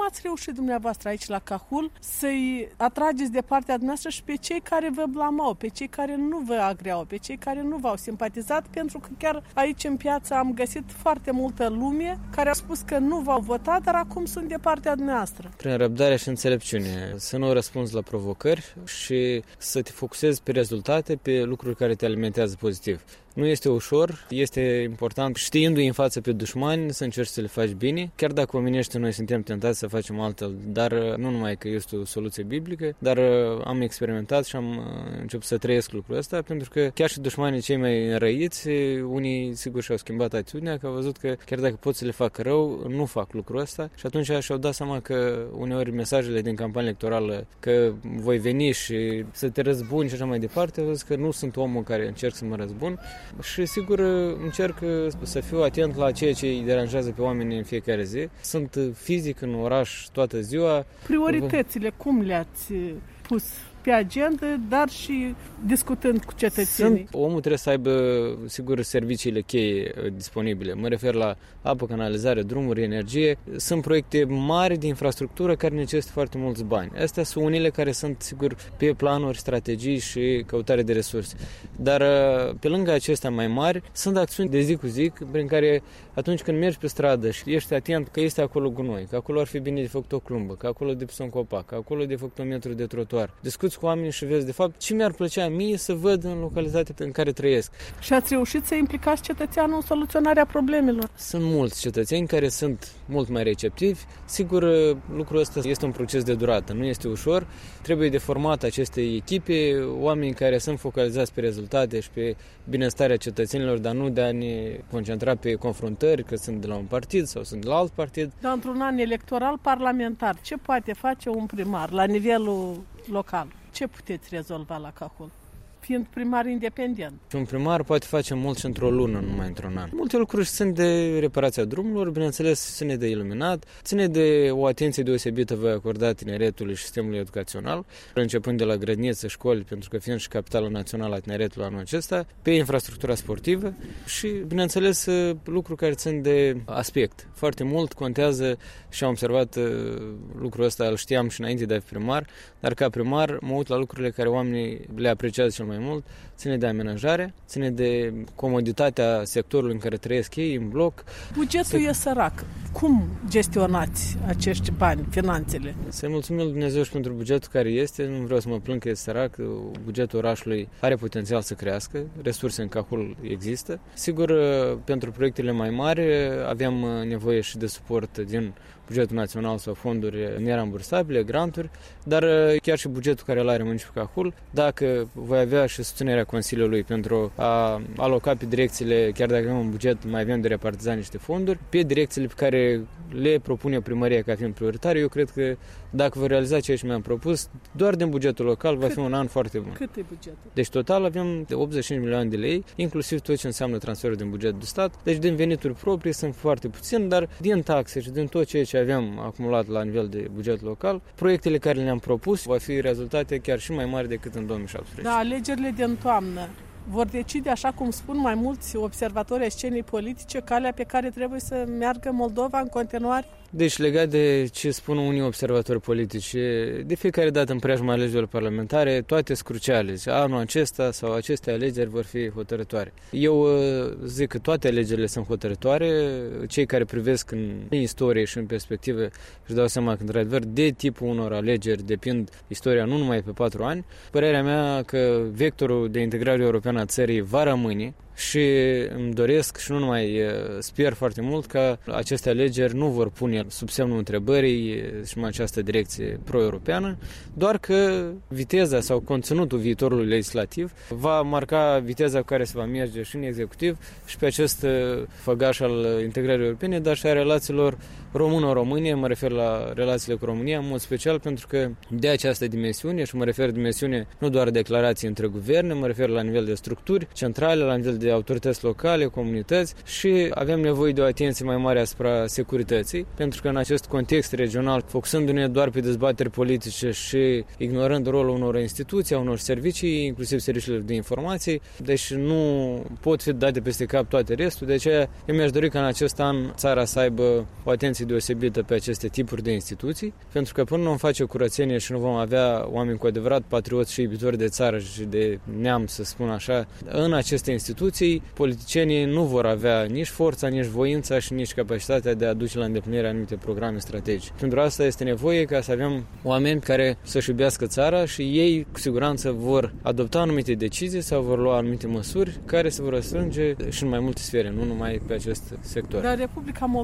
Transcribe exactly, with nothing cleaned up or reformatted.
ați reușit dumneavoastră aici la Cahul să-i atrageți de partea dumneavoastră și pe cei care vă blamau, pe cei care nu vă agreau, pe cei care nu v-au simpatizat, pentru că chiar aici în piață am găsit foarte multă lume care a spus că nu v-au votat, dar acum sunt de partea dumneavoastră. Prin răbdare și înțelepciune, să nu răspunzi la provocări și să te focusezi pe rezultate, pe lucruri care te alimentează pozitiv. Nu este ușor, este important, știindu-i în față pe dușmani, să încerci să le faci bine. Chiar dacă omenește noi suntem tentați să facem altfel, dar nu numai că este o soluție biblică, dar am experimentat și am început să trăiesc lucrul ăsta, pentru că chiar și dușmanii cei mai înrăiți, unii sigur și-au schimbat atitudinea, că au văzut că chiar dacă pot să le facă rău, nu fac lucrul ăsta și atunci și-au dat seama că uneori mesajele din campania electorală că voi veni și să te răzbuni și așa mai departe, au văzut că nu sunt omul care încerc să mă răzbun. Și sigur încerc să fiu atent la ceea ce îi deranjează pe oameni în fiecare zi. Sunt fizic în oraș toată ziua. Prioritățile, cum le-ați pus pe agenda, dar și discutând cu cetățenii? Sunt, omul trebuie să aibă, sigur, serviciile cheie disponibile. Mă refer la apă, canalizare, drumuri, energie. Sunt proiecte mari de infrastructură care necesită foarte mulți bani. Astea sunt unele care sunt, sigur, pe planuri, strategii și căutare de resurse. Dar pe lângă acestea mai mari, sunt acțiuni de zi cu zi prin care atunci când mergi pe stradă și ești atent că este acolo gunoi, că acolo ar fi bine de făcut o clumbă, că acolo de pus un copac, că acolo de făcut un metru de trotuar. Discuți cu oamenii și vezi, de fapt, ce mi-ar plăcea mie să văd în localitatea în care trăiesc. Și ați reușit să implicați cetățeanul în soluționarea problemelor? Sunt mulți cetățeni care sunt mult mai receptivi. Sigur, lucrul ăsta este un proces de durată, nu este ușor. Trebuie de format aceste echipe, oameni care sunt focalizați pe rezultate și pe binestarea cetățenilor, dar nu de a ne concentra pe confruntări, că sunt de la un partid sau sunt de la alt partid. Dar într-un an electoral parlamentar, ce poate face un primar la nivelul local? Ce puteți rezolva la Cahul, fiind primar independent? Un primar poate face mult și într-o lună, numai într-un an. Multe lucruri sunt de reparația drumurilor, bineînțeles, ține de iluminat, ține de o atenție deosebită vă acorda tineretului și sistemului educațional, începând de la grădiniță, școli, pentru că fiind și capitalul național a tineretului anul acesta, pe infrastructura sportivă și, bineînțeles, lucruri care țin de aspect. Foarte mult contează și am observat lucrul ăsta, îl știam și înainte de a fi primar, dar ca primar mă uit la lucrurile care oamenii le apreciază cel mai mult, ține de amenajare, ține de comoditatea sectorului în care trăiesc ei, în bloc. Bugetul Se... e sărac. Cum gestionați acești bani, finanțele? Să-i mulțumim lui Dumnezeu și pentru bugetul care este, nu vreau să mă plâng că este sărac, bugetul orașului are potențial să crească, resurse în Cahul există. Sigur, pentru proiectele mai mari aveam nevoie și de suport din bugetul național sau fonduri nerambursabile, granturi, dar chiar și bugetul care îl are municipiul Cahul, dacă voi avea și susținerea Consiliului pentru a aloca pe direcțiile, chiar dacă avem un buget, mai avem de repartizat niște fonduri, pe direcțiile pe care le propune primăria ca fiind prioritare, eu cred că dacă voi realiza ceea ce mi-am propus, doar din bugetul local va fi un an foarte bun. Cât e bugetul? Deci total avem de optzeci și cinci milioane de lei, inclusiv tot ce înseamnă transferul din bugetul de stat. Deci din venituri proprii sunt foarte puțin, dar din taxe și din tot ceea ce aveam acumulat la nivel de buget local, proiectele care le-am propus va fi rezultate chiar și mai mari decât în două mii șaptesprezece. Da, alegerile din toamnă vor decide, așa cum spun mai mulți observatori ai scenei politice, calea pe care trebuie să meargă Moldova în continuare? Deci, legat de ce spun unii observatori politici, de fiecare dată în preajma alegerilor parlamentare, toate sunt cruciale. Anul acesta sau aceste alegeri vor fi hotărătoare. Eu zic că toate alegerile sunt hotărătoare. Cei care privesc în istorie și în perspectivă își dau seama că, într-adevăr, de tipul unor alegeri depind istoria nu numai pe patru ani. Părerea mea că vectorul de integrare europeană a țării va rămâne și îmi doresc și nu numai sper foarte mult că aceste alegeri nu vor pune sub semnul întrebării și în această direcție pro-europeană, doar că viteza sau conținutul viitorului legislativ va marca viteza cu care se va merge și în executiv și pe acest făgaș al integrării europene, dar și a relațiilor română-românie, mă refer la relațiile cu România, în mod special pentru că de această dimensiune, și mă refer dimensiune nu doar declarații între guverne, mă refer la nivel de structuri centrale, la nivel de de autorități locale, comunități și avem nevoie de o atenție mai mare asupra securității, pentru că în acest context regional, focusându-ne doar pe dezbateri politice și ignorând rolul unor instituții, a unor servicii, inclusiv serviciile de informații, deci nu pot fi date peste cap toate restul, de aceea eu mi-aș dori ca în acest an țara să aibă o atenție deosebită pe aceste tipuri de instituții, pentru că până nu vom face o curățenie și nu vom avea oameni cu adevărat patrioți și iubitori de țară și de neam, să spun așa, în aceste instituții, politicienii nu vor avea nici forța, nici voința și nici capacitatea de a duce la îndeplinire anumite programe strategice. Pentru asta este nevoie ca să avem oameni care să-și iubească țara și ei cu siguranță vor adopta anumite decizii sau vor lua anumite măsuri care se vor răstrânge și în mai multe sfere, nu numai pe acest sector. Dar Republica Moldova